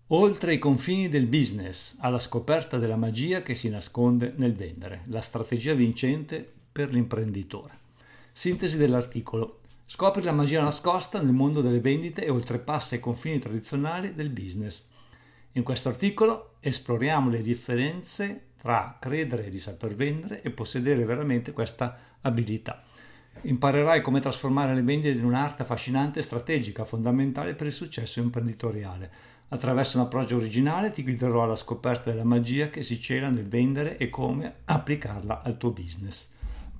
Oltre i confini del business, alla scoperta della magia che si nasconde nel vendere, la strategia vincente per l'imprenditore. Sintesi dell'articolo. Scopri la magia nascosta nel mondo delle vendite e oltrepassa i confini tradizionali del business. In questo articolo esploriamo le differenze tra credere di saper vendere e possedere veramente questa abilità. Imparerai come trasformare le vendite in un'arte affascinante e strategica, fondamentale per il successo imprenditoriale. Attraverso un approccio originale ti guiderò alla scoperta della magia che si cela nel vendere e come applicarla al tuo business.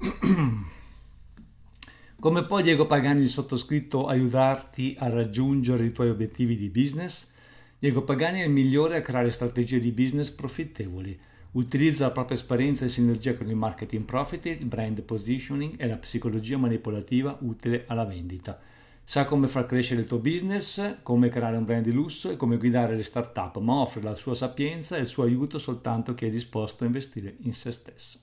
Come può Diego Pagani, il sottoscritto, aiutarti a raggiungere i tuoi obiettivi di business? Diego Pagani è il migliore a creare strategie di business profittevoli. Utilizza la propria esperienza e sinergia con il marketing profit, il brand positioning e la psicologia manipolativa utile alla vendita. Sa come far crescere il tuo business, come creare un brand di lusso e come guidare le start-up, ma offre la sua sapienza e il suo aiuto soltanto a chi è disposto a investire in se stesso.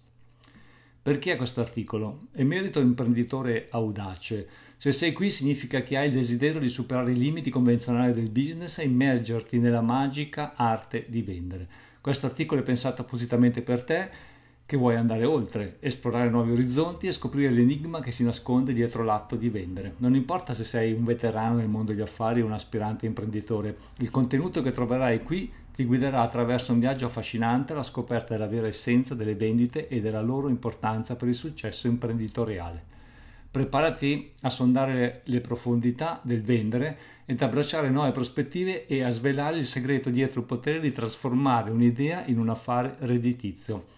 Perché questo articolo? Emerito imprenditore audace. Se sei qui significa che hai il desiderio di superare i limiti convenzionali del business e immergerti nella magica arte di vendere. Questo articolo è pensato appositamente per te che vuoi andare oltre, esplorare nuovi orizzonti e scoprire l'enigma che si nasconde dietro l'atto di vendere. Non importa se sei un veterano nel mondo degli affari o un aspirante imprenditore, il contenuto che troverai qui ti guiderà attraverso un viaggio affascinante alla scoperta della vera essenza delle vendite e della loro importanza per il successo imprenditoriale. Preparati a sondare le profondità del vendere ed abbracciare nuove prospettive e a svelare il segreto dietro il potere di trasformare un'idea in un affare redditizio.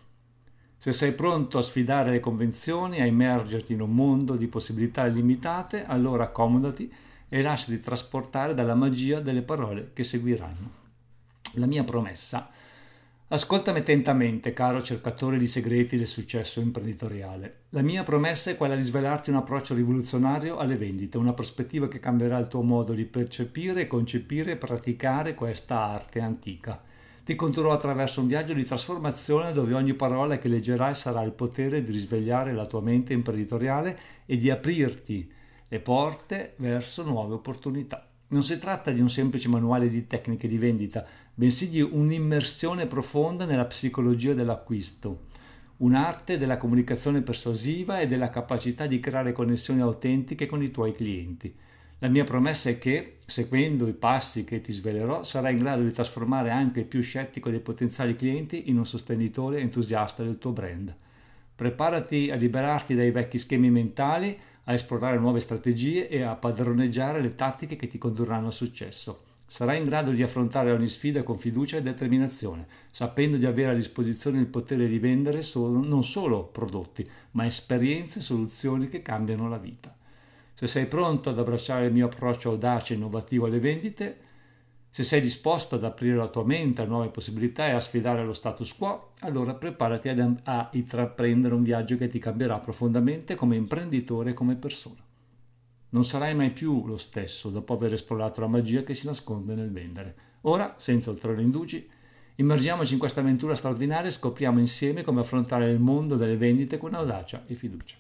Se sei pronto a sfidare le convenzioni, a immergerti in un mondo di possibilità illimitate, allora accomodati e lasciati trasportare dalla magia delle parole che seguiranno. La mia promessa. Ascoltami attentamente, caro cercatore di segreti del successo imprenditoriale. La mia promessa è quella di svelarti un approccio rivoluzionario alle vendite, una prospettiva che cambierà il tuo modo di percepire, concepire e praticare questa arte antica. Ti condurrò attraverso un viaggio di trasformazione dove ogni parola che leggerai sarà il potere di risvegliare la tua mente imprenditoriale e di aprirti le porte verso nuove opportunità. Non si tratta di un semplice manuale di tecniche di vendita, bensì di un'immersione profonda nella psicologia dell'acquisto, un'arte della comunicazione persuasiva e della capacità di creare connessioni autentiche con i tuoi clienti. La mia promessa è che, seguendo i passi che ti svelerò, sarai in grado di trasformare anche il più scettico dei potenziali clienti in un sostenitore entusiasta del tuo brand. Preparati a liberarti dai vecchi schemi mentali, a esplorare nuove strategie e a padroneggiare le tattiche che ti condurranno al successo. Sarai in grado di affrontare ogni sfida con fiducia e determinazione, sapendo di avere a disposizione il potere di vendere non solo prodotti, ma esperienze e soluzioni che cambiano la vita. Se sei pronto ad abbracciare il mio approccio audace e innovativo alle vendite, se sei disposto ad aprire la tua mente a nuove possibilità e a sfidare lo status quo, allora preparati a intraprendere un viaggio che ti cambierà profondamente come imprenditore e come persona. Non sarai mai più lo stesso dopo aver esplorato la magia che si nasconde nel vendere. Ora, senza ulteriori indugi, immergiamoci in questa avventura straordinaria e scopriamo insieme come affrontare il mondo delle vendite con audacia e fiducia.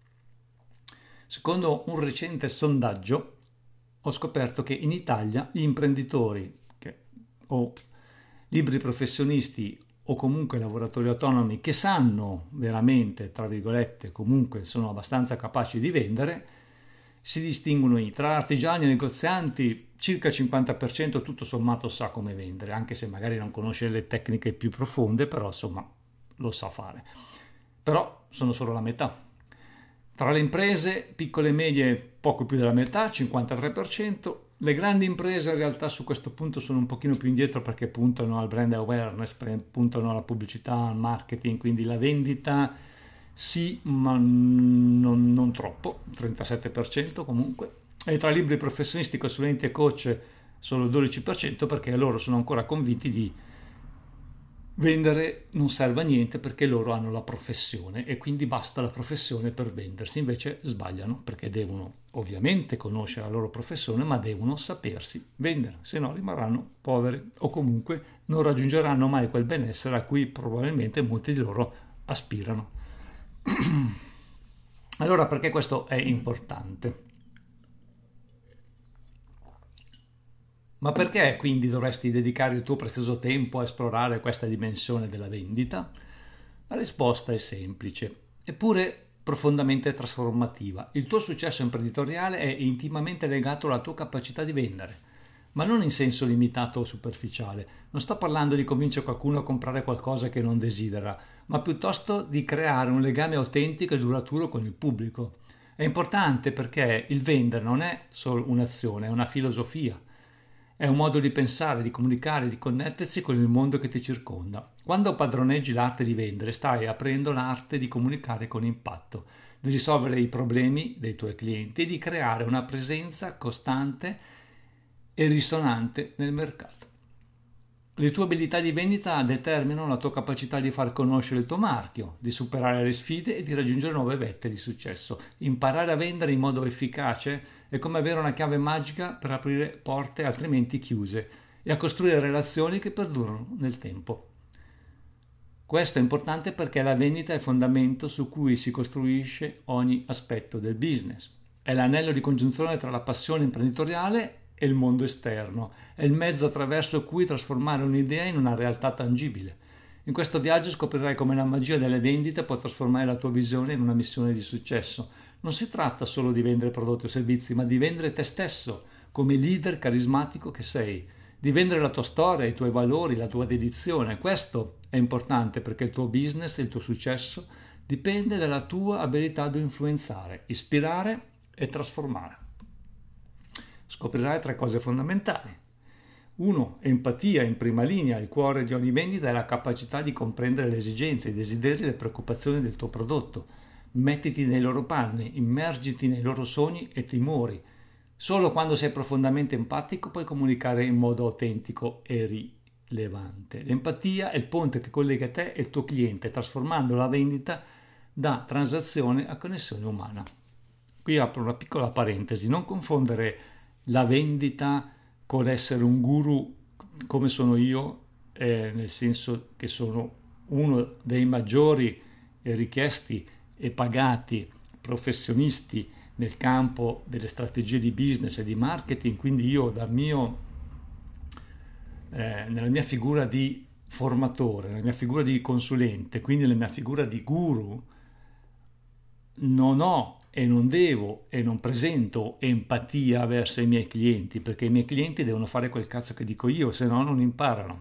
Secondo un recente sondaggio ho scoperto che in Italia gli imprenditori o liberi professionisti o comunque lavoratori autonomi che sanno veramente, tra virgolette, comunque sono abbastanza capaci di vendere, si distinguono tra artigiani e negozianti. Circa il 50% tutto sommato sa come vendere, anche se magari non conosce le tecniche più profonde, però insomma lo sa fare. Però sono solo la metà. Tra le imprese piccole e medie poco più della metà, 53%. Le grandi imprese in realtà su questo punto sono un pochino più indietro perché puntano al brand awareness, puntano alla pubblicità, al marketing, quindi la vendita sì, ma non troppo, 37% comunque. E tra liberi professionisti, consulenti e coach solo il 12% perché loro sono ancora convinti di vendere non serve a niente perché loro hanno la professione e quindi basta la professione per vendersi. Invece sbagliano perché devono ovviamente conoscere la loro professione, ma devono sapersi vendere, se no rimarranno poveri o comunque non raggiungeranno mai quel benessere a cui probabilmente molti di loro aspirano. Allora, perché questo è importante? Ma perché quindi dovresti dedicare il tuo prezioso tempo a esplorare questa dimensione della vendita? La risposta è semplice, eppure profondamente trasformativa. Il tuo successo imprenditoriale è intimamente legato alla tua capacità di vendere, ma non in senso limitato o superficiale. Non sto parlando di convincere qualcuno a comprare qualcosa che non desidera, ma piuttosto di creare un legame autentico e duraturo con il pubblico. È importante perché il vendere non è solo un'azione, è una filosofia. È un modo di pensare, di comunicare, di connettersi con il mondo che ti circonda. Quando padroneggi l'arte di vendere, stai aprendo l'arte di comunicare con impatto, di risolvere i problemi dei tuoi clienti e di creare una presenza costante e risonante nel mercato. Le tue abilità di vendita determinano la tua capacità di far conoscere il tuo marchio, di superare le sfide e di raggiungere nuove vette di successo. Imparare a vendere in modo efficace è come avere una chiave magica per aprire porte altrimenti chiuse e a costruire relazioni che perdurano nel tempo. Questo è importante perché la vendita è il fondamento su cui si costruisce ogni aspetto del business. È l'anello di congiunzione tra la passione imprenditoriale e il mondo esterno, è il mezzo attraverso cui trasformare un'idea in una realtà tangibile. In questo viaggio scoprirai come la magia delle vendite può trasformare la tua visione in una missione di successo. Non si tratta solo di vendere prodotti o servizi, ma di vendere te stesso come leader carismatico che sei, di vendere la tua storia, i tuoi valori, la tua dedizione. Questo è importante perché il tuo business e il tuo successo dipende dalla tua abilità di influenzare, ispirare e trasformare. Scoprirai 3 cose fondamentali. 1. Empatia in prima linea. Il cuore di ogni vendita è la capacità di comprendere le esigenze, i desideri e le preoccupazioni del tuo prodotto. Mettiti nei loro panni, immergiti nei loro sogni e timori. Solo quando sei profondamente empatico puoi comunicare in modo autentico e rilevante. L'empatia è il ponte che collega te e il tuo cliente, trasformando la vendita da transazione a connessione umana. Qui apro una piccola parentesi, non confondere la vendita con essere un guru come sono io, nel senso che sono uno dei maggiori richiesti e pagati professionisti nel campo delle strategie di business e di marketing, quindi io nella mia figura di formatore, nella mia figura di consulente, quindi nella mia figura di guru, non ho e non devo e non presento empatia verso i miei clienti, perché i miei clienti devono fare quel cazzo che dico io, se no non imparano.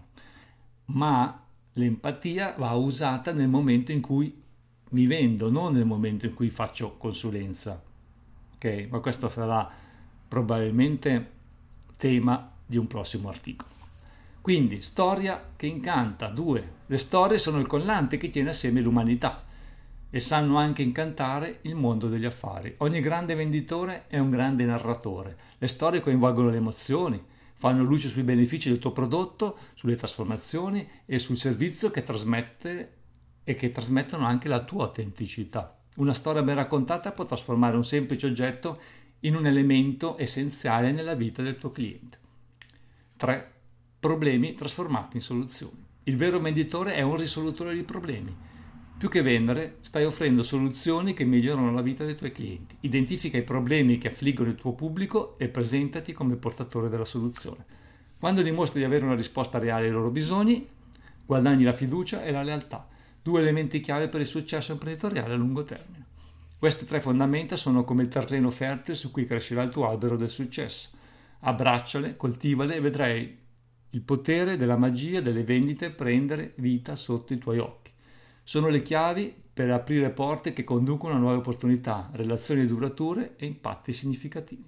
Ma l'empatia va usata nel momento in cui mi vendo, non nel momento in cui faccio consulenza. Ok? Ma questo sarà probabilmente tema di un prossimo articolo. Quindi, storia che incanta. 2. Le storie sono il collante che tiene assieme l'umanità e sanno anche incantare il mondo degli affari. Ogni grande venditore è un grande narratore. Le storie coinvolgono le emozioni, fanno luce sui benefici del tuo prodotto, sulle trasformazioni e sul servizio che trasmette e che trasmettono anche la tua autenticità. Una storia ben raccontata può trasformare un semplice oggetto in un elemento essenziale nella vita del tuo cliente. 3. Problemi trasformati in soluzioni. Il vero venditore è un risolutore di problemi. Più che vendere, stai offrendo soluzioni che migliorano la vita dei tuoi clienti. Identifica i problemi che affliggono il tuo pubblico e presentati come portatore della soluzione. Quando dimostri di avere una risposta reale ai loro bisogni, guadagni la fiducia e la lealtà, 2 elementi chiave per il successo imprenditoriale a lungo termine. Queste 3 fondamenta sono come il terreno fertile su cui crescerà il tuo albero del successo. Abbracciale, coltivale e vedrai il potere della magia delle vendite prendere vita sotto i tuoi occhi. Sono le chiavi per aprire porte che conducono a nuove opportunità, relazioni durature e impatti significativi.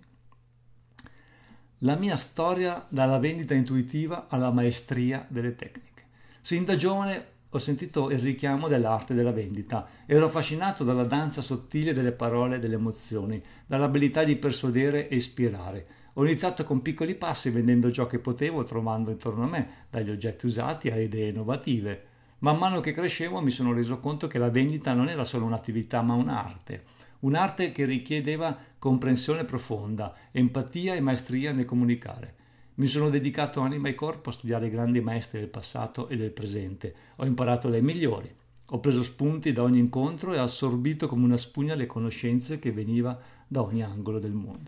La mia storia dalla vendita intuitiva alla maestria delle tecniche. Sin da giovane ho sentito il richiamo dell'arte della vendita. Ero affascinato dalla danza sottile delle parole e delle emozioni, dall'abilità di persuadere e ispirare. Ho iniziato con piccoli passi vendendo ciò che potevo, trovando intorno a me, dagli oggetti usati a idee innovative. Man mano che crescevo mi sono reso conto che la vendita non era solo un'attività ma un'arte che richiedeva comprensione profonda, empatia e maestria nel comunicare. Mi sono dedicato anima e corpo a studiare i grandi maestri del passato e del presente, ho imparato dai migliori, ho preso spunti da ogni incontro e assorbito come una spugna le conoscenze che veniva da ogni angolo del mondo.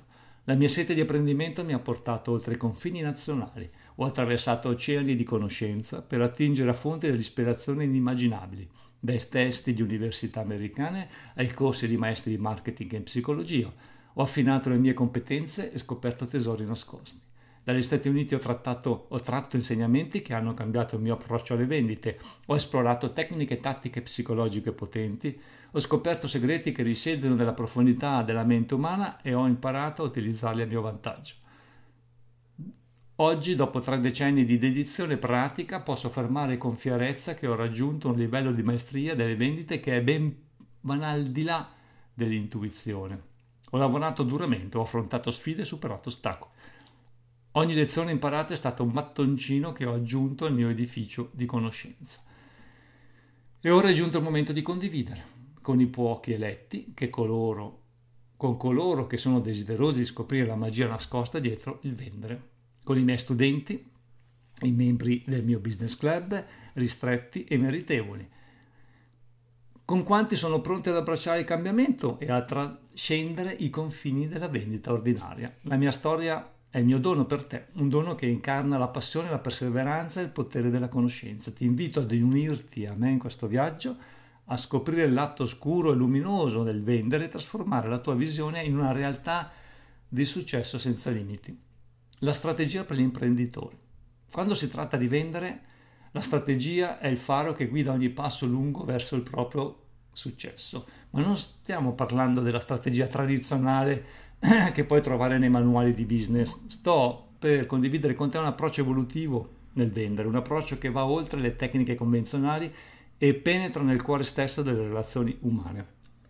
La mia sete di apprendimento mi ha portato oltre i confini nazionali. Ho attraversato oceani di conoscenza per attingere a fonti dell'ispirazione inimmaginabili, dai testi di università americane ai corsi di maestri di marketing e psicologia. Ho affinato le mie competenze e scoperto tesori nascosti. Dagli Stati Uniti ho tratto insegnamenti che hanno cambiato il mio approccio alle vendite, ho esplorato tecniche tattiche psicologiche potenti, ho scoperto segreti che risiedono nella profondità della mente umana e ho imparato a utilizzarli a mio vantaggio. Oggi, dopo 3 decenni di dedizione pratica, posso affermare con fierezza che ho raggiunto un livello di maestria delle vendite che è ben al di là dell'intuizione. Ho lavorato duramente, ho affrontato sfide e superato ostacoli. Ogni lezione imparata è stata un mattoncino che ho aggiunto al mio edificio di conoscenza. E ora è giunto il momento di condividere con i pochi eletti con coloro che sono desiderosi di scoprire la magia nascosta dietro il vendere, con i miei studenti, i membri del mio business club, ristretti e meritevoli, con quanti sono pronti ad abbracciare il cambiamento e a trascendere i confini della vendita ordinaria. La mia storia è il mio dono per te, un dono che incarna la passione, la perseveranza e il potere della conoscenza. Ti invito ad unirti a me in questo viaggio, a scoprire il lato oscuro e luminoso del vendere e trasformare la tua visione in una realtà di successo senza limiti. La strategia per gli imprenditori. Quando si tratta di vendere, la strategia è il faro che guida ogni passo lungo verso il proprio successo. Ma non stiamo parlando della strategia tradizionale che puoi trovare nei manuali di business. Sto per condividere con te un approccio evolutivo nel vendere, un approccio che va oltre le tecniche convenzionali e penetra nel cuore stesso delle relazioni umane.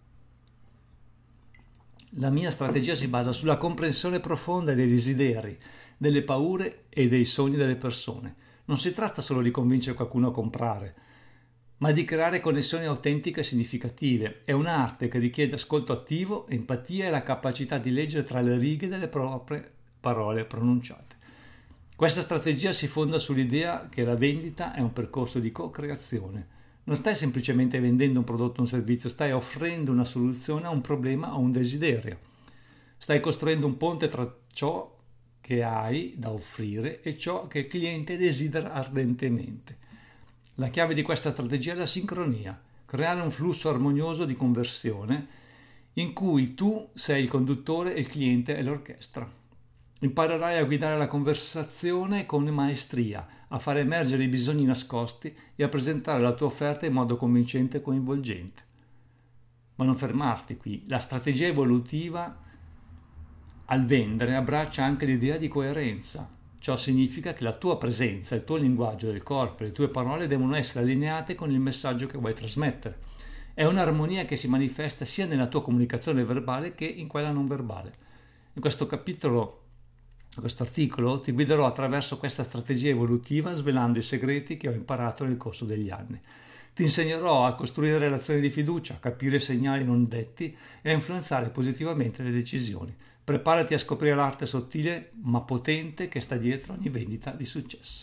La mia strategia si basa sulla comprensione profonda dei desideri, delle paure e dei sogni delle persone. Non si tratta solo di convincere qualcuno a comprare, ma di creare connessioni autentiche e significative. È un'arte che richiede ascolto attivo, empatia e la capacità di leggere tra le righe delle proprie parole pronunciate. Questa strategia si fonda sull'idea che la vendita è un percorso di co-creazione. Non stai semplicemente vendendo un prodotto o un servizio, stai offrendo una soluzione a un problema o un desiderio. Stai costruendo un ponte tra ciò che hai da offrire e ciò che il cliente desidera ardentemente. La chiave di questa strategia è la sincronia, creare un flusso armonioso di conversione in cui tu sei il conduttore e il cliente è l'orchestra. Imparerai a guidare la conversazione con maestria, a far emergere i bisogni nascosti e a presentare la tua offerta in modo convincente e coinvolgente. Ma non fermarti qui, la strategia evolutiva al vendere abbraccia anche l'idea di coerenza. Ciò significa che la tua presenza, il tuo linguaggio del corpo e le tue parole devono essere allineate con il messaggio che vuoi trasmettere. È un'armonia che si manifesta sia nella tua comunicazione verbale che in quella non verbale. In questo articolo ti guiderò attraverso questa strategia evolutiva svelando i segreti che ho imparato nel corso degli anni. Ti insegnerò a costruire relazioni di fiducia, a capire segnali non detti e a influenzare positivamente le decisioni. Preparati a scoprire l'arte sottile ma potente che sta dietro ogni vendita di successo.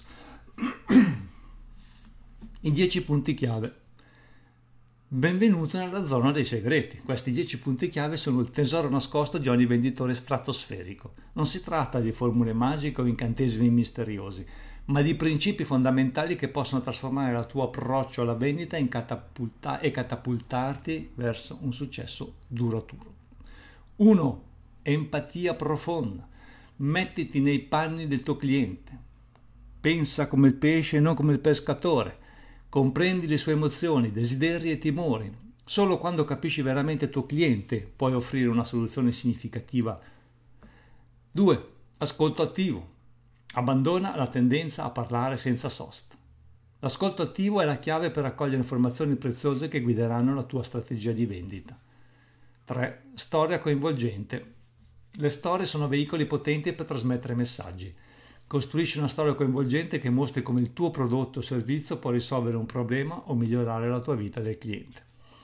I 10 punti chiave. Benvenuto nella zona dei segreti. Questi 10 punti chiave sono il tesoro nascosto di ogni venditore stratosferico. Non si tratta di formule magiche o incantesimi misteriosi, ma di principi fondamentali che possono trasformare il tuo approccio alla vendita e catapultarti verso un successo duraturo. 1. Empatia profonda. Mettiti nei panni del tuo cliente. Pensa come il pesce e non come il pescatore. Comprendi le sue emozioni, desideri e timori. Solo quando capisci veramente il tuo cliente puoi offrire una soluzione significativa. 2. Ascolto attivo. Abbandona la tendenza a parlare senza sosta. L'ascolto attivo è la chiave per raccogliere informazioni preziose che guideranno la tua strategia di vendita. 3. Storia coinvolgente. Le storie sono veicoli potenti per trasmettere messaggi. Costruisci una storia coinvolgente che mostri come il tuo prodotto o servizio può risolvere un problema o migliorare la tua vita del cliente.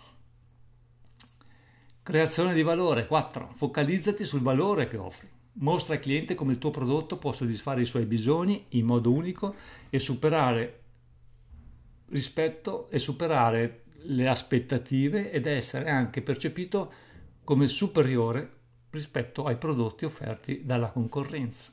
Creazione di valore. 4. Focalizzati sul valore che offri. Mostra al cliente come il tuo prodotto può soddisfare i suoi bisogni in modo unico e superare le aspettative ed essere anche percepito come superiore rispetto ai prodotti offerti dalla concorrenza.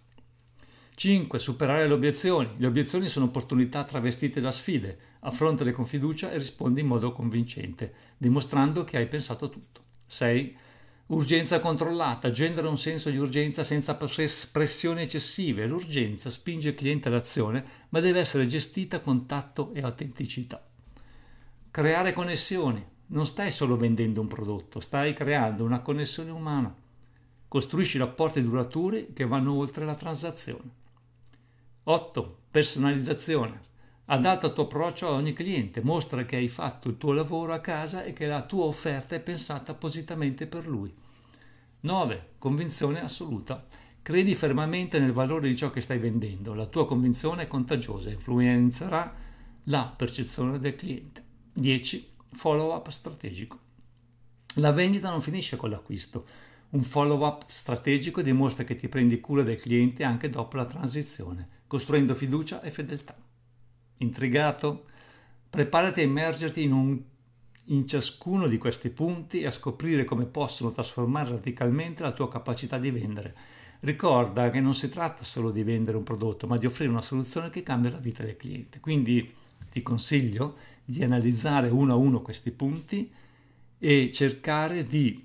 5. Superare le obiezioni. Le obiezioni sono opportunità travestite da sfide. Affrontale con fiducia e rispondi in modo convincente, dimostrando che hai pensato a tutto. 6. Urgenza controllata. Genera un senso di urgenza senza pressioni eccessive. L'urgenza spinge il cliente all'azione, ma deve essere gestita con tatto e autenticità. Creare connessioni. Non stai solo vendendo un prodotto, stai creando una connessione umana. Costruisci rapporti duraturi che vanno oltre la transazione. 8. Personalizzazione. Adatta il tuo approccio a ogni cliente, mostra che hai fatto il tuo lavoro a casa e che la tua offerta è pensata appositamente per lui. 9. Convinzione assoluta. Credi fermamente nel valore di ciò che stai vendendo, la tua convinzione è contagiosa, influenzerà la percezione del cliente. 10. Follow-up strategico. La vendita non finisce con l'acquisto. Un follow-up strategico dimostra che ti prendi cura del cliente anche dopo la transizione, costruendo fiducia e fedeltà. Intrigato? Preparati a immergerti in ciascuno di questi punti e a scoprire come possono trasformare radicalmente la tua capacità di vendere. Ricorda che non si tratta solo di vendere un prodotto, ma di offrire una soluzione che cambia la vita del cliente. Quindi ti consiglio di analizzare uno a uno questi punti e cercare di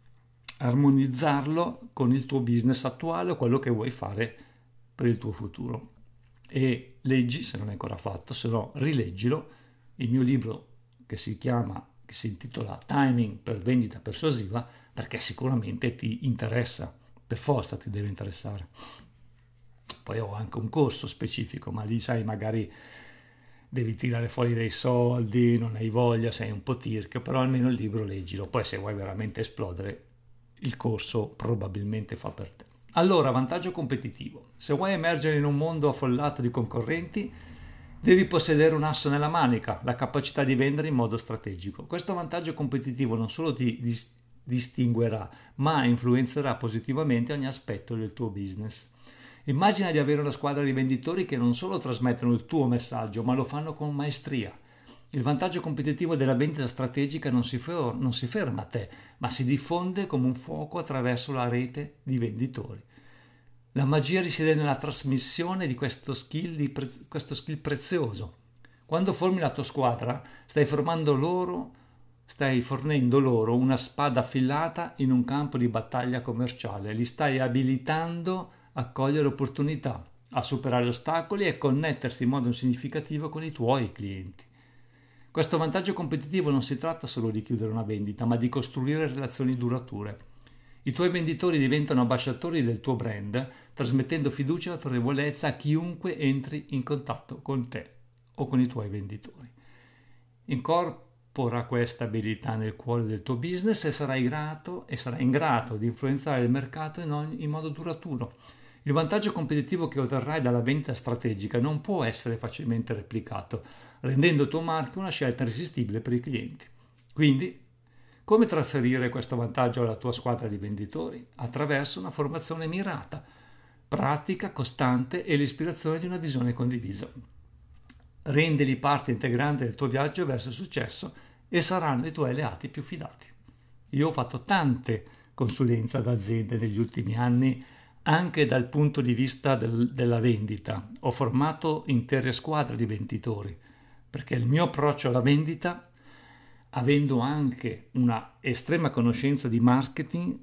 armonizzarlo con il tuo business attuale o quello che vuoi fare per il tuo futuro. E leggi, se non è ancora fatto, se no rileggilo, il mio libro che si intitola Timing per vendita persuasiva, perché sicuramente ti interessa, per forza ti deve interessare. Poi ho anche un corso specifico, ma lì sai, magari devi tirare fuori dei soldi, non hai voglia, sei un po' tirchio, però almeno il libro leggilo. Poi se vuoi veramente esplodere, il corso probabilmente fa per te. Allora, vantaggio competitivo. Se vuoi emergere in un mondo affollato di concorrenti, devi possedere un asso nella manica, la capacità di vendere in modo strategico. Questo vantaggio competitivo non solo ti distinguerà, ma influenzerà positivamente ogni aspetto del tuo business. Immagina di avere una squadra di venditori che non solo trasmettono il tuo messaggio, ma lo fanno con maestria. Il vantaggio competitivo della vendita strategica non si ferma a te, ma si diffonde come un fuoco attraverso la rete di venditori. La magia risiede nella trasmissione di questo skill prezioso. Quando formi la tua squadra, stai fornendo loro una spada affilata in un campo di battaglia commerciale. Li stai abilitando a cogliere opportunità, a superare ostacoli e a connettersi in modo significativo con i tuoi clienti. Questo vantaggio competitivo non si tratta solo di chiudere una vendita, ma di costruire relazioni durature. I tuoi venditori diventano ambasciatori del tuo brand, trasmettendo fiducia e autorevolezza a chiunque entri in contatto con te o con i tuoi venditori. Incorpora questa abilità nel cuore del tuo business e sarai in grado di influenzare il mercato in modo duraturo. Il vantaggio competitivo che otterrai dalla vendita strategica non può essere facilmente replicato, rendendo il tuo marchio una scelta irresistibile per i clienti. Quindi, come trasferire questo vantaggio alla tua squadra di venditori? Attraverso una formazione mirata, pratica, costante e l'ispirazione di una visione condivisa. Rendili parte integrante del tuo viaggio verso il successo e saranno i tuoi alleati più fidati. Io ho fatto tante consulenze ad aziende negli ultimi anni, anche dal punto di vista della vendita. Ho formato intere squadre di venditori, perché il mio approccio alla vendita, avendo anche una estrema conoscenza di marketing,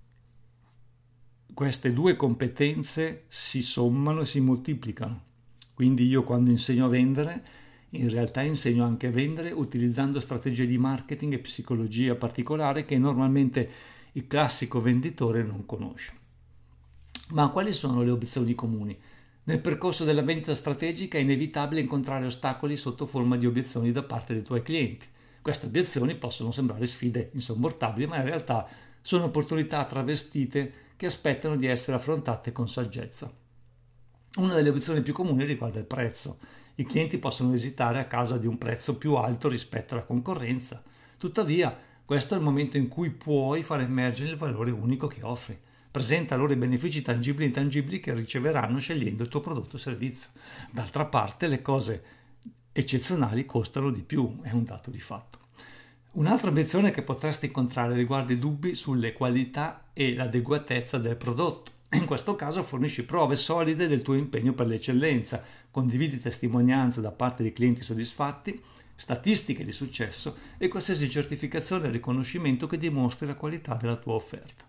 queste due competenze si sommano e si moltiplicano. Quindi io quando insegno a vendere, in realtà insegno anche a vendere utilizzando strategie di marketing e psicologia particolare che normalmente il classico venditore non conosce. Ma quali sono le obiezioni comuni? Nel percorso della vendita strategica è inevitabile incontrare ostacoli sotto forma di obiezioni da parte dei tuoi clienti. Queste obiezioni possono sembrare sfide insormontabili, ma in realtà sono opportunità travestite che aspettano di essere affrontate con saggezza. Una delle obiezioni più comuni riguarda il prezzo. I clienti possono esitare a causa di un prezzo più alto rispetto alla concorrenza. Tuttavia, questo è il momento in cui puoi far emergere il valore unico che offri. Presenta loro i benefici tangibili e intangibili che riceveranno scegliendo il tuo prodotto o servizio. D'altra parte, le cose eccezionali costano di più, è un dato di fatto. Un'altra obiezione che potresti incontrare riguarda i dubbi sulle qualità e l'adeguatezza del prodotto. In questo caso fornisci prove solide del tuo impegno per l'eccellenza, condividi testimonianze da parte di clienti soddisfatti, statistiche di successo e qualsiasi certificazione e riconoscimento che dimostri la qualità della tua offerta.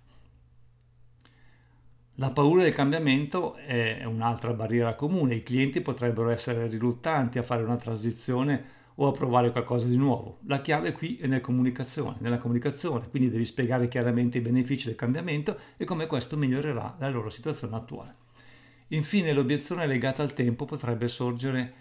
La paura del cambiamento è un'altra barriera comune. I clienti potrebbero essere riluttanti a fare una transizione o a provare qualcosa di nuovo. La chiave qui è nella comunicazione, quindi devi spiegare chiaramente i benefici del cambiamento e come questo migliorerà la loro situazione attuale. Infine, l'obiezione legata al tempo potrebbe sorgere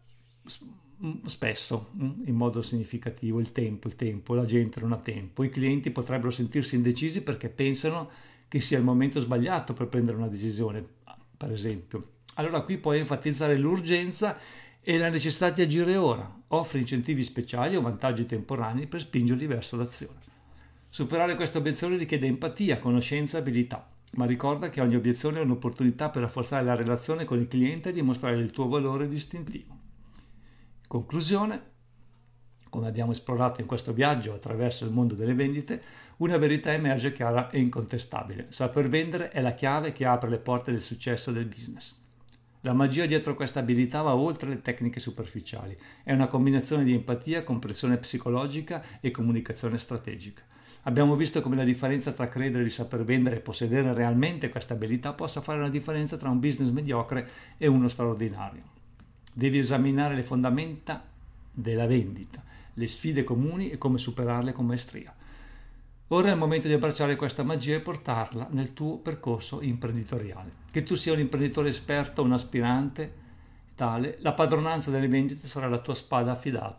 spesso, in modo significativo. Il tempo, la gente non ha tempo. I clienti potrebbero sentirsi indecisi perché pensano che sia il momento sbagliato per prendere una decisione, per esempio. Allora qui puoi enfatizzare l'urgenza e la necessità di agire ora. Offri incentivi speciali o vantaggi temporanei per spingerli verso l'azione. Superare queste obiezioni richiede empatia, conoscenza e abilità, ma ricorda che ogni obiezione è un'opportunità per rafforzare la relazione con il cliente e dimostrare il tuo valore distintivo. In conclusione, come abbiamo esplorato in questo viaggio attraverso il mondo delle vendite, una verità emerge chiara e incontestabile. Saper vendere è la chiave che apre le porte del successo del business. La magia dietro questa abilità va oltre le tecniche superficiali. È una combinazione di empatia, comprensione psicologica e comunicazione strategica. Abbiamo visto come la differenza tra credere di saper vendere e possedere realmente questa abilità possa fare una differenza tra un business mediocre e uno straordinario. Devi esaminare le fondamenta della vendita, le sfide comuni e come superarle con maestria. Ora è il momento di abbracciare questa magia e portarla nel tuo percorso imprenditoriale. Che tu sia un imprenditore esperto o un aspirante tale, la padronanza delle vendite sarà la tua spada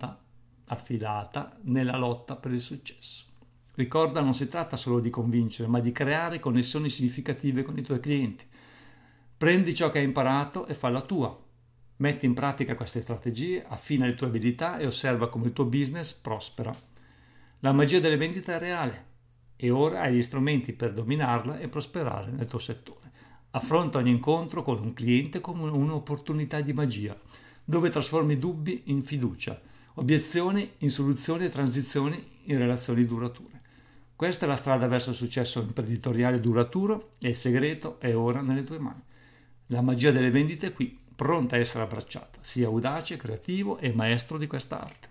affilata nella lotta per il successo. Ricorda, non si tratta solo di convincere, ma di creare connessioni significative con i tuoi clienti. Prendi ciò che hai imparato e falla tua. Metti in pratica queste strategie, affina le tue abilità e osserva come il tuo business prospera. La magia delle vendite è reale e ora hai gli strumenti per dominarla e prosperare nel tuo settore. Affronta ogni incontro con un cliente come un'opportunità di magia, dove trasformi dubbi in fiducia, obiezioni in soluzioni e transizioni in relazioni durature. Questa è la strada verso il successo imprenditoriale duraturo e il segreto è ora nelle tue mani. La magia delle vendite è qui, pronta a essere abbracciata. Sii audace, creativo e maestro di questa arte.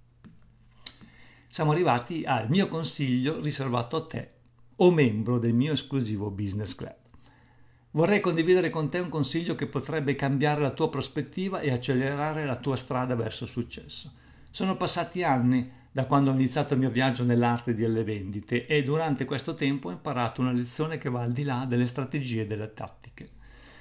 Siamo arrivati al mio consiglio riservato a te o membro del mio esclusivo Business Club. Vorrei condividere con te un consiglio che potrebbe cambiare la tua prospettiva e accelerare la tua strada verso il successo. Sono passati anni da quando ho iniziato il mio viaggio nell'arte delle vendite e durante questo tempo ho imparato una lezione che va al di là delle strategie e delle tattiche.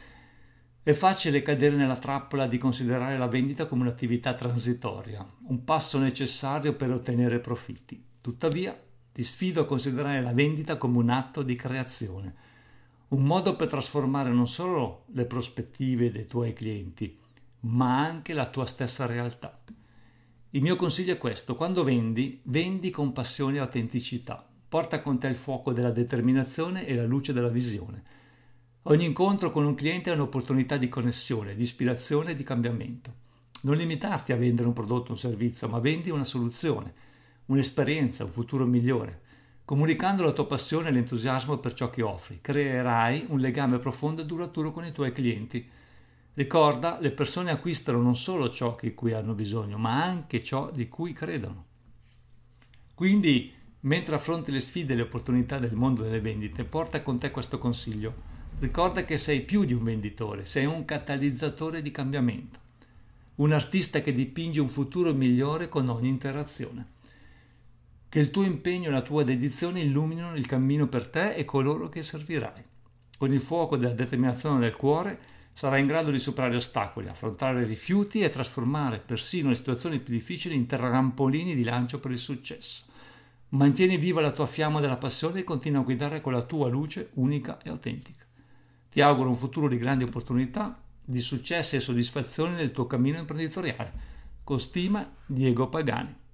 È facile cadere nella trappola di considerare la vendita come un'attività transitoria, un passo necessario per ottenere profitti. Tuttavia, ti sfido a considerare la vendita come un atto di creazione, un modo per trasformare non solo le prospettive dei tuoi clienti, ma anche la tua stessa realtà. Il mio consiglio è questo: quando vendi, vendi con passione e autenticità. Porta con te il fuoco della determinazione e la luce della visione. Ogni incontro con un cliente è un'opportunità di connessione, di ispirazione e di cambiamento. Non limitarti a vendere un prodotto o un servizio, ma vendi una soluzione, un'esperienza, un futuro migliore. Comunicando la tua passione e l'entusiasmo per ciò che offri, creerai un legame profondo e duraturo con i tuoi clienti. Ricorda, le persone acquistano non solo ciò di cui hanno bisogno, ma anche ciò di cui credono. Quindi, mentre affronti le sfide e le opportunità del mondo delle vendite, porta con te questo consiglio. Ricorda che sei più di un venditore, sei un catalizzatore di cambiamento, un artista che dipinge un futuro migliore con ogni interazione. Che il tuo impegno e la tua dedizione illuminino il cammino per te e coloro che servirai. Con il fuoco della determinazione del cuore sarai in grado di superare ostacoli, affrontare rifiuti e trasformare persino le situazioni più difficili in trampolini di lancio per il successo. Mantieni viva la tua fiamma della passione e continua a guidare con la tua luce unica e autentica. Ti auguro un futuro di grandi opportunità, di successi e soddisfazioni nel tuo cammino imprenditoriale. Con stima, Diego Pagani.